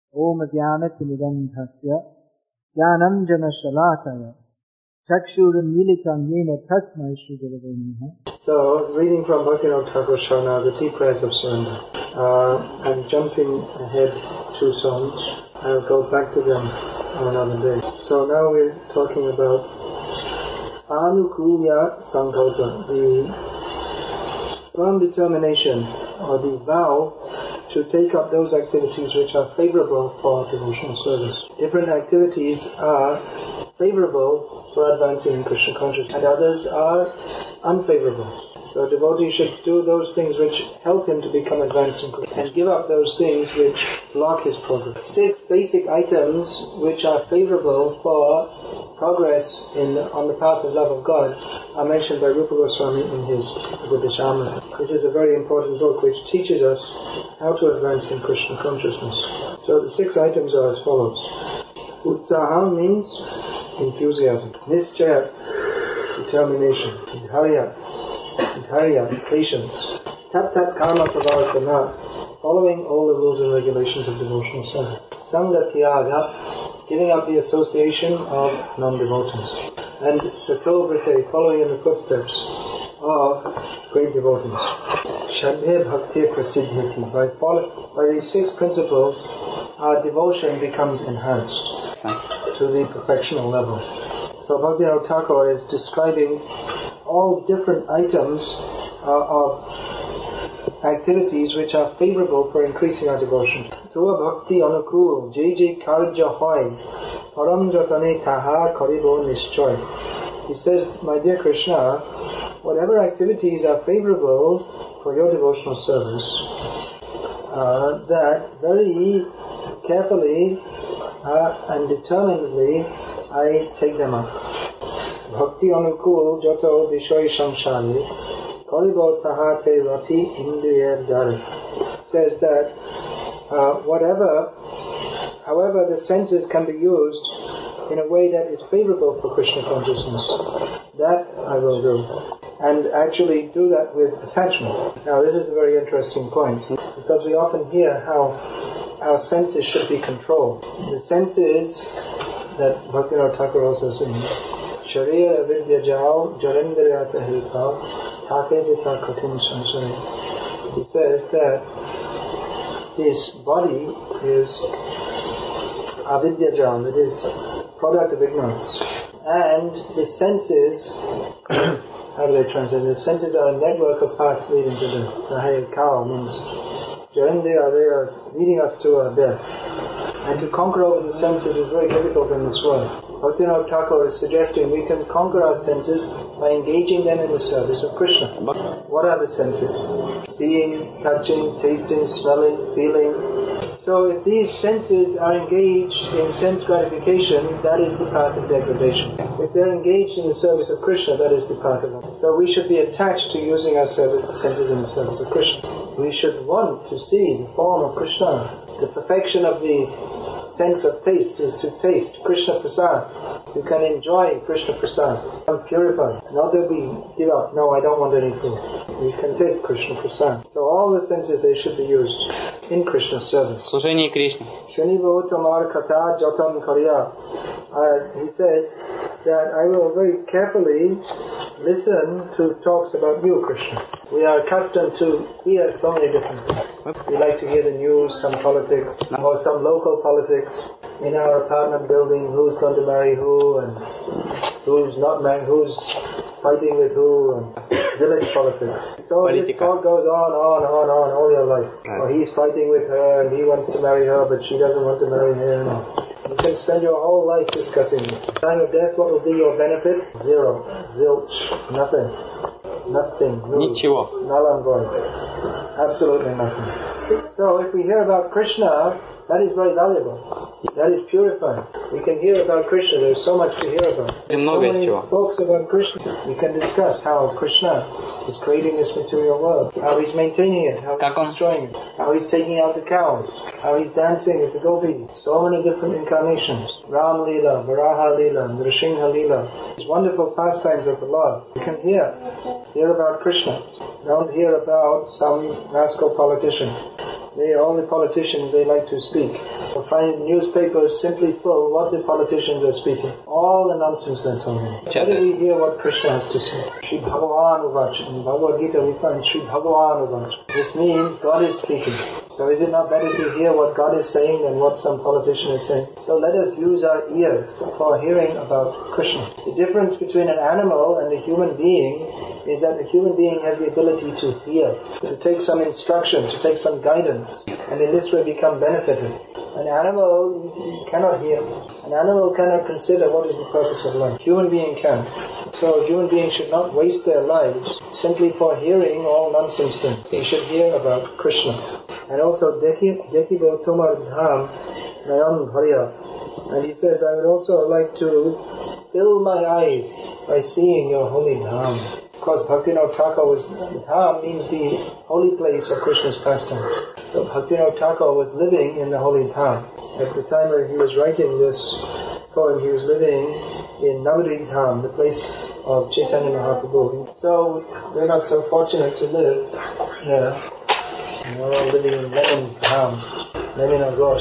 Om Jnanatimidandhasya Jnananjana Shalakaya Chakshurunmilitam Yena Tasmai Shri Gurave Namaha. So, reading from Bhaktivinoda Thakur Sharna, the Tea Prayers of Surrender. I'm jumping ahead 2 songs. I'll go back to them on another day. So now we're talking about Anukulya Sankalpa, the firm determination or the vow to take up those activities which are favorable for devotional service. Different activities are favorable for advancing in Krishna consciousness, and others are unfavorable. So a devotee should do those things which help him to become advanced in Krishna, and give up those things which block his progress. 6 basic items which are favorable for progress on the path of love of God are mentioned by Rupa Goswami in his Buddhishamrita, which is a very important book which teaches us how to advance in Krishna consciousness. So the 6 items are as follows. Utsaha means enthusiasm. Nischaya, determination. Dharya, patience. Tat karma pravartana, following all the rules and regulations of devotional service. Sangha tyaga, giving up the association of non-devotees. And sato vrite, following in the footsteps of great devotees. Shadhe bhakti prasiddhiti, by these 6 principles, our devotion becomes enhanced to the perfectional level. So Bhaktivinoda Thakur is describing all different items of activities which are favorable for increasing our devotion. Tua bhakti anukul, jai karja hoy, param jatane taha karibo nishchoy. He says, my dear Krishna, whatever activities are favorable for your devotional service, that very carefully and determinedly I take them up. Bhakti anukul jato vishoy samsari karibo tahate rati indriya dari. Says that however the senses can be used in a way that is favorable for Krishna consciousness, that I will do. And actually do that with attachment. Now this is a very interesting point, because we often hear how our senses should be controlled. The senses that Bhaktivinoda Thakur also sings, Sharira vidya jao jarendriyata hilpa take jita katin sansari. He says that this body is avidya jal, it is product of ignorance. And the senses, how do they translate? The senses are a network of paths leading to death. The cow means Jarendriya, they are leading us to our death. And to conquer over the senses is very difficult in this world. Bhaktivinoda Thakur is suggesting we can conquer our senses by engaging them in the service of Krishna. What are the senses? Seeing, touching, tasting, smelling, feeling. So if these senses are engaged in sense gratification, that is the path of degradation. If they're engaged in the service of Krishna, that is the path of love. So we should be attached to using our senses in the service of Krishna. We should want to see the form of Krishna. The perfection of the sense of taste is to taste Krishna Prasad. You can enjoy Krishna Prasad. Become purified. Not that we give up, no, I don't want any food. We can take Krishna Prasad. So all the senses, they should be used in Krishna's service. Служение Кришне. Shanivo Tamar Kata Jatam Karya. He says that I will very carefully listen to talks about you, Krishna. We are accustomed to hear so many different things. We like to hear the news, some politics, or some local politics. In our apartment building, who's going to marry who, and who's not married, who's fighting with who, and village politics. So this talk goes on all your life. Or he's fighting with her, and he wants to marry her, but she doesn't want to marry him. You can spend your whole life discussing this. At the time of death, what will be your benefit? Zero. Zilch. Nothing. Nothing. Ничего. Null and void. Absolutely nothing. So if we hear about Krishna, that is very valuable. That is purifying. We can hear about Krishna. There's so much to hear about. So many books about Krishna. We can discuss how Krishna is creating this material world, how he's maintaining it, how he's destroying it, how he's taking out the cows, how he's dancing with the gopis. So many different incarnations. Ram Leela, Varaha Leela, Nrsimha Leela. These wonderful pastimes of the Lord. You can hear about Krishna. Don't hear about some rascal politician. All the politicians, they like to speak. You'll find newspapers simply full what the politicians are speaking. All the nonsense they're talking. Why do we hear what Krishna has to say? Shri Bhagavan Uvach. In Bhagavad Gita we find Shri Bhagavan Uvach. This means God is speaking. So is it not better to hear what God is saying than what some politician is saying? So let us use our ears for hearing about Krishna. The difference between an animal and a human being is that the human being has the ability to hear, to take some instruction, to take some guidance, and in this way become benefited. An animal cannot hear. An animal cannot consider what is the purpose of life. Human being can. So human beings should not waste their lives simply for hearing all nonsense things. They should hear about Krishna. And also, Dekibo Tomar Dham Nayan Bharya. And he says, I would also like to fill my eyes by seeing your holy Dham. Because Bhaktivinoda Thakur was, Dham means the holy place of Krishna's pastime. So Bhaktivinoda Thakur was living in the holy Dham. At the time when he was writing this poem, he was living in Navadvip Dham, the place of Chaitanya Mahaprabhu. So we're not so fortunate to live here. We're all living in Lenin's Dham, Lenin of course.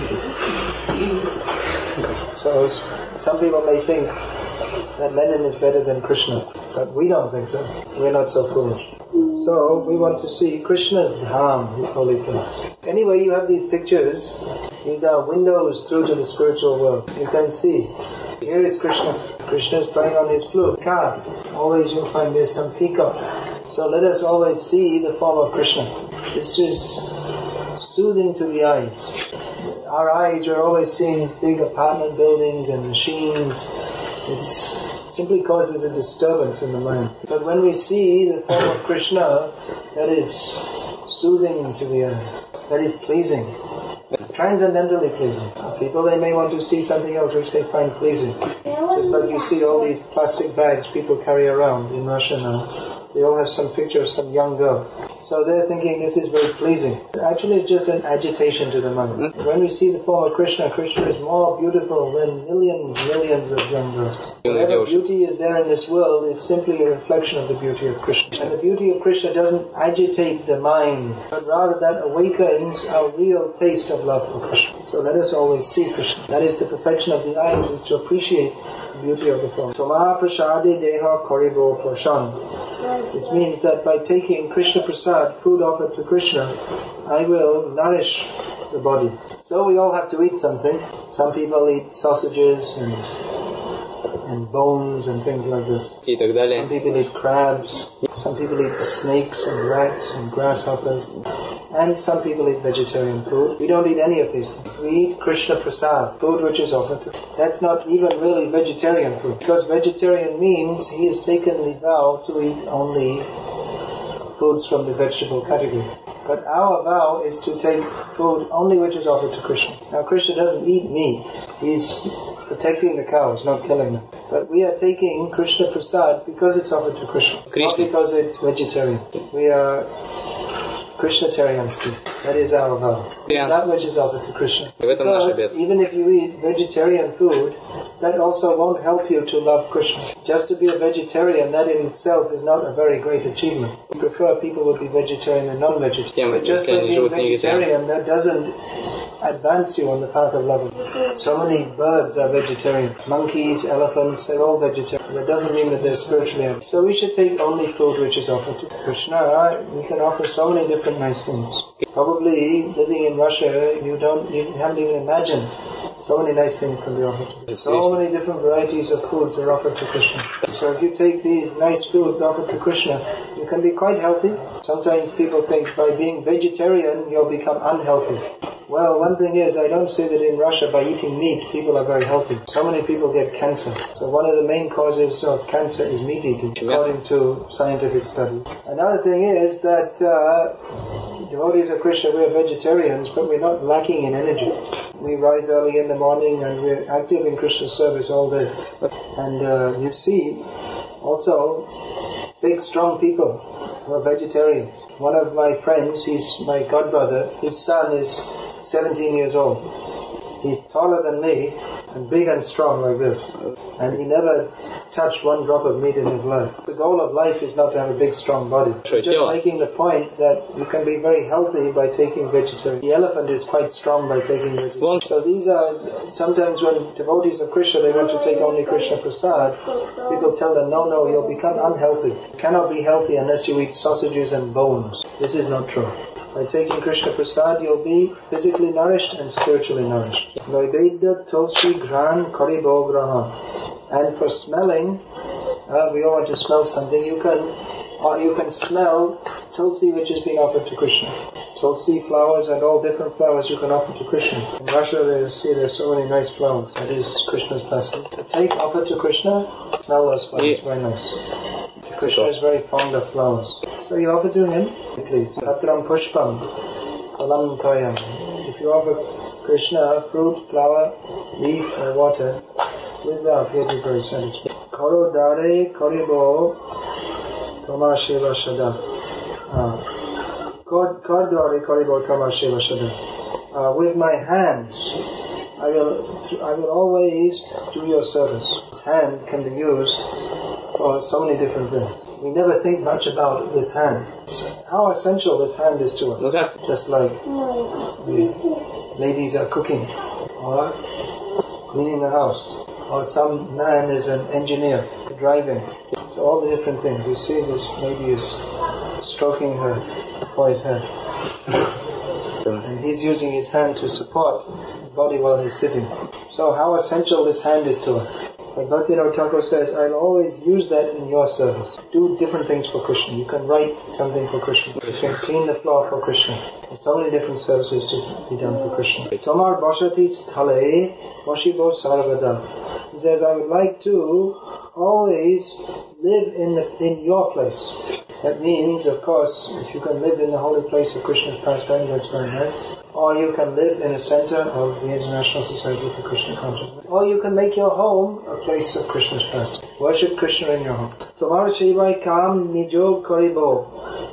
So some people may think that Lenin is better than Krishna, but we don't think so. We're not so foolish. So we want to see Krishna's Dham, his holy place. Anyway, you have these pictures. These are windows through to the spiritual world. You can see. Here is Krishna. Krishna is playing on his flute. Always you'll find there's some peacock. So let us always see the form of Krishna. This is soothing to the eyes. Our eyes are always seeing big apartment buildings and machines. It simply causes a disturbance in the mind. But when we see the form of Krishna, that is soothing to the eyes. That is pleasing. Transcendentally pleasing. People, they may want to see something else which they find pleasing. Just like you see all these plastic bags people carry around in Russia now. They all have some picture of some young girl. So they're thinking this is very pleasing. Actually, it's just an agitation to the mind. When we see the form of Krishna, Krishna is more beautiful than millions of young girls. Whatever beauty is there in this world is simply a reflection of the beauty of Krishna. And the beauty of Krishna doesn't agitate the mind, but rather that awakens our real taste of love for Krishna. So let us always see Krishna. That is the perfection of the eyes, is to appreciate the beauty of the form. Toma prasade deha koribo prashan. This means that by taking Krishna Prasad, food offered to Krishna, I will nourish the body. So we all have to eat something. Some people eat sausages and bones and things like this. Some people eat crabs. Some people eat snakes and rats and grasshoppers. And some people eat vegetarian food. We don't eat any of these things. We eat Krishna Prasad, food which is offered to. That's not even really vegetarian food. Because vegetarian means he has taken the vow to eat only foods from the vegetable category. But our vow is to take food only which is offered to Krishna. Now Krishna doesn't eat meat. He's protecting the cows, not killing them. But we are taking Krishna Prasad because it's offered to Krishna. Not because it's vegetarian. We are Krishnatarians. That is our vow. That which is offered to Krishna. Because even if you eat vegetarian food, that also won't help you to love Krishna. Just to be a vegetarian, that in itself is not a very great achievement. We prefer people would be vegetarian and non-vegetarian. But just by being vegetarian, that doesn't advance you on the path of love. So many birds are vegetarian. Monkeys, elephants, they're all vegetarian. That doesn't mean that they're spiritually healthy. So we should take only food which is offered to Krishna. We can offer so many different nice things. Probably living in Russia, you haven't even imagined so many nice things can be offered to Krishna. So many different varieties of foods are offered to Krishna. So if you take these nice foods offered to Krishna, you can be quite healthy. Sometimes people think by being vegetarian, you'll become unhealthy. Well, one thing is, I don't say that in Russia by eating meat, people are very healthy. So many people get cancer. So one of the main causes of cancer is meat eating, according to scientific studies. Another thing is that devotees of Krishna, we are vegetarians, but we're not lacking in energy. We rise early in the morning and we're active in Krishna service all day. And you see also big, strong people who are vegetarian. One of my friends, he's my godbrother, his son is 17 years old. He's taller than me and big and strong like this. And he never touched one drop of meat in his life. The goal of life is not to have a big strong body. Just making the point that you can be very healthy by taking vegetarian. The elephant is quite strong by taking vegetarian. So these are, sometimes when devotees of Krishna, they want to take only Krishna Prasad, people tell them, no, you'll become unhealthy. You cannot be healthy unless you eat sausages and bones. This is not true. By taking Krishna Prasad, you'll be physically nourished and spiritually nourished. Naivedya tulsi gran karibo graha. And for smelling, we all want to smell something. You can smell tulsi which is being offered to Krishna. Tulsi flowers and all different flowers you can offer to Krishna. In Russia, there's so many nice flowers. That is Krishna's blessing. Offer to Krishna, smell those flowers. Very nice. Krishna is very fond of flowers. So you offer to him, please. Patram pushpam, kalam kayam. If you offer Krishna a fruit, flower, leaf or water, with that he'll be very satisfied. Karo dare karibo toma shiva shada. Kar dare karibo toma shiva shada. With my hands, I will always do your service. This hand can be used for so many different things. We never think much about this hand. How essential this hand is to us. Okay. Just like the ladies are cooking or cleaning the house, or some man is an engineer driving. So all the different things. You see this lady is stroking her boy's head. And he's using his hand to support the body while he's sitting. So how essential this hand is to us. Like Bhaktivinoda Thakur says, I'll always use that in your service. Do different things for Krishna. You can write something for Krishna. You can clean the floor for Krishna. There's so many different services to be done for Krishna. Tomar Bhashati Sthale Vashibo Sarvada. He says, I would like to always live in your place. That means, of course, if you can live in the holy place of Krishna's pastime, that's very nice. Or you can live in a center of the International Society for Krishna Consciousness. Or you can make your home a place of Krishna's pastime. Worship Krishna in your home. Tomar Shivai Kam Nijo Karibo.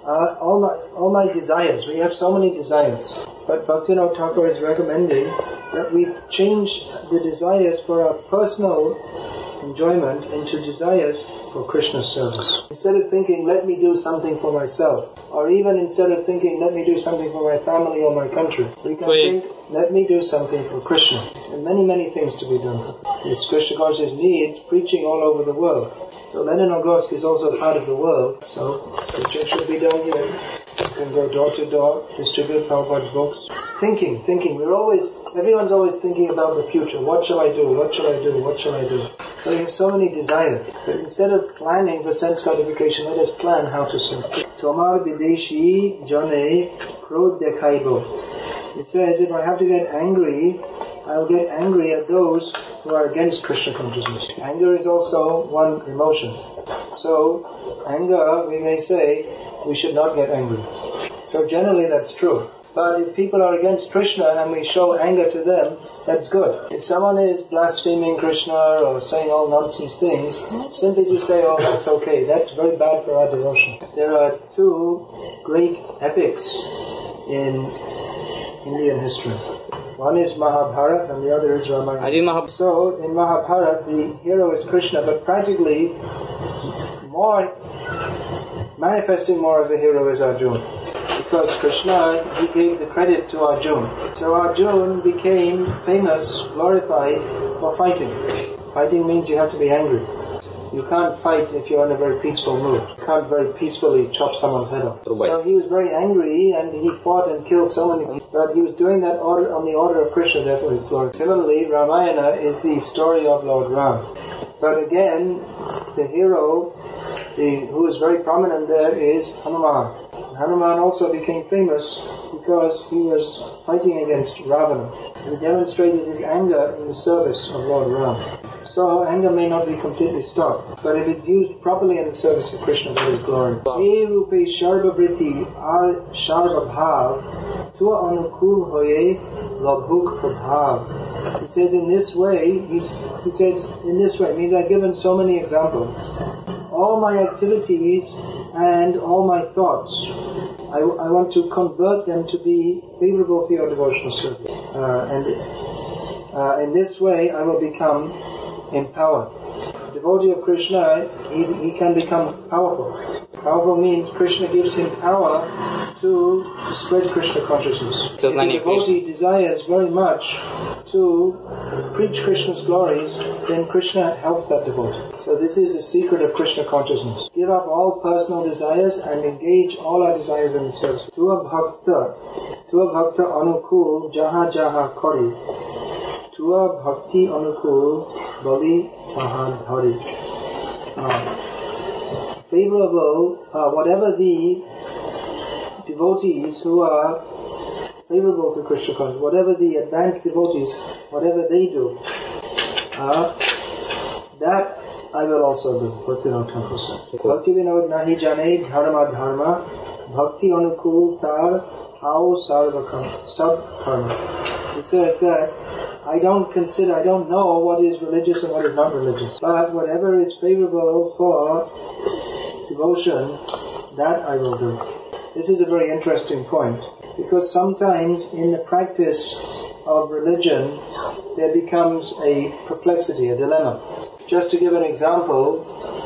All my desires. We have so many desires. But Bhaktivinoda Thakur is recommending that we change the desires for our personal enjoyment into desires for Krishna's service. Instead of thinking, let me do something for myself, or even instead of thinking, let me do something for my family or my country, we can think, let me do something for Krishna. And many, many things to be done. This Krishna consciousness needs preaching all over the world. So Leninogorsk is also part of the world, so preaching should be done here. You can go door to door, distribute Prabhupada's books. Thinking. Everyone's always thinking about the future. What shall I do? What shall I do? What shall I do? So you have so many desires. But instead of planning for sense gratification, let us plan how to serve. Tomar bideshi jane krod dekhaibo. It says, if I have to get angry, I will get angry at those who are against Krishna consciousness. Anger is also one emotion. So, anger, we may say, we should not get angry. So generally that's true. But if people are against Krishna and we show anger to them, that's good. If someone is blaspheming Krishna or saying all nonsense things, simply to say, oh, that's okay, that's very bad for our devotion. There are two great epics in Indian history. One is Mahabharata and the other is Ramayana. So in Mahabharata the hero is Krishna, but practically manifesting more as a hero is Arjuna. Because Krishna, he gave the credit to Arjuna. So Arjuna became famous, glorified for fighting. Fighting means you have to be angry. You can't fight if you're in a very peaceful mood. You can't very peacefully chop someone's head off. So he was very angry and he fought and killed so many people. But he was doing that on the order of Krishna, therefore his glory. Similarly, Ramayana is the story of Lord Ram. But again, the hero, who is very prominent there, is Hanuman. Hanuman also became famous because he was fighting against Ravana. And he demonstrated his anger in the service of Lord Ram. So anger may not be completely stopped, but if it's used properly in the service of Krishna, there is glory. E rupe sharva vritti ar sharva bhav tua anukul hoye labhuk prabhav. He says in this way, means I've given so many examples. All my activities and all my thoughts, I want to convert them to be favorable for your devotional service. And In this way, I will become empowered. Devotee of Krishna, he can become powerful. Powerful means Krishna gives him power to spread Krishna consciousness. If the devotee desires very much to preach Krishna's glories, then Krishna helps that devotee. So this is the secret of Krishna consciousness. Give up all personal desires and engage all our desires in the service. Tua bhakta anukul jaha jaha kori. Tua bhakti anukul bali mahadhari. Favorable, whatever the devotees who are favorable to Krishna consciousness, whatever the advanced devotees, whatever they do, that I will also do. Bhaktivinoda Thakur said. Bhaktivinoda nahi jane dharma dharma, bhakti anukul tar hao sarvakam sab karma. He says that I don't know what is religious and what is not religious. But whatever is favorable for devotion, that I will do. This is a very interesting point, because sometimes in the practice of religion, there becomes a perplexity, a dilemma. Just to give an example,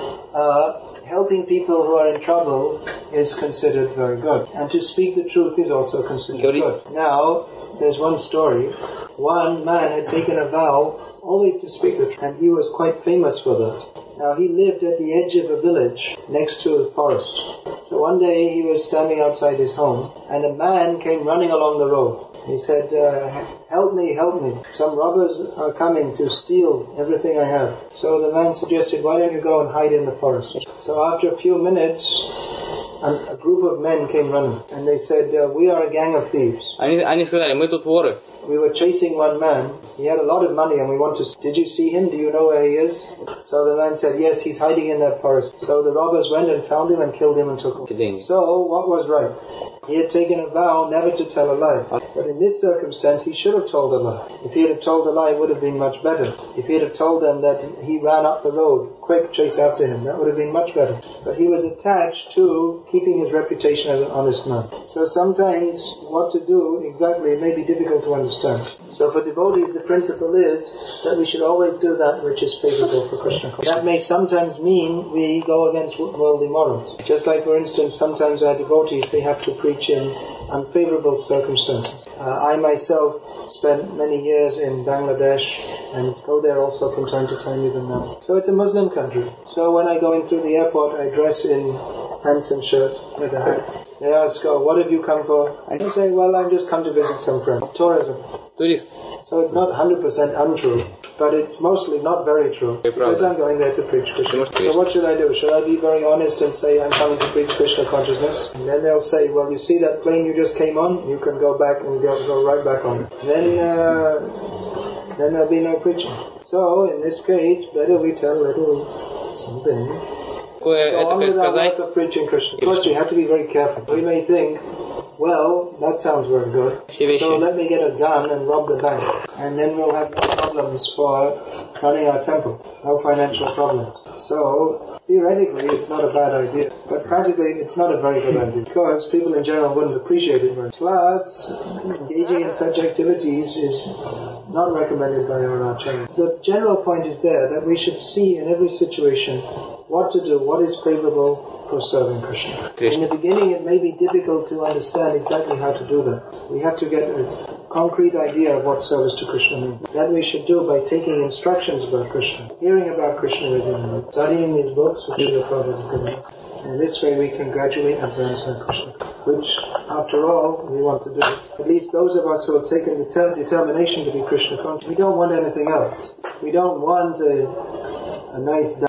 helping people who are in trouble is considered very good. And to speak the truth is also considered good. Now, there's one story. One man had taken a vow always to speak the truth, and he was quite famous for that. Now, he lived at the edge of a village next to a forest. So one day he was standing outside his home, and a man came running along the road. He said, help me. Some robbers are coming to steal everything I have. So the man suggested, why don't you go and hide in the forest? So after a few minutes, a group of men came running, and they said, we are a gang of thieves. Они сказали, мы тут воры. We were chasing one man. He had a lot of money and we want to... Did you see him? Do you know where he is? So the man said, yes, he's hiding in that forest. So the robbers went and found him and killed him and took him. So what was right? He had taken a vow never to tell a lie. But in this circumstance, he should have told a lie. If he had told a lie, it would have been much better. If he had told them that he ran up the road, quick, chase after him, that would have been much better. But he was attached to keeping his reputation as an honest man. So sometimes what to do exactly may be difficult to understand. So for devotees, the principle is that we should always do that which is favorable for Krishna. That may sometimes mean we go against worldly morals. Just like, for instance, sometimes our devotees, they have to preach in unfavorable circumstances. I myself spent many years in Bangladesh and go there also from time to time even now. So it's a Muslim country. So when I go in through the airport, I dress in pants and shirt with a hat. They ask, what have you come for? I say, well, I've just come to visit some friends. Tourism. Tourist. So it's not 100% untrue, but it's mostly not very true, because I'm going there to preach Krishna. So what should I do? Should I be very honest and say I'm coming to preach Krishna consciousness? And then they'll say, well, you see that plane you just came on? You can go back and go right back on it. Then there'll be no preaching. So in this case, better we tell a little something. Of course, we have to be very careful. We may think, well, that sounds very good, so let me get a gun and rob the bank, and then we'll have no problems for running our temple, no financial problems. So, theoretically, it's not a bad idea, but practically, it's not a very good idea, because people in general wouldn't appreciate it very much. Plus, engaging in such activities is not recommended by our Acharya. The general point is there, that we should see in every situation what to do, what is favorable for serving Krishna. In the beginning, it may be difficult to understand exactly how to do that. We have to get a concrete idea of what service to Krishna means. That we should do by taking instructions about Krishna, hearing about Krishna regularly, studying these books which Srila Prabhupada has given. And this way we can gradually advance in Krishna, which, after all, we want to do. At least those of us who have taken the determination to be Krishna conscious, we don't want anything else. We don't want a nice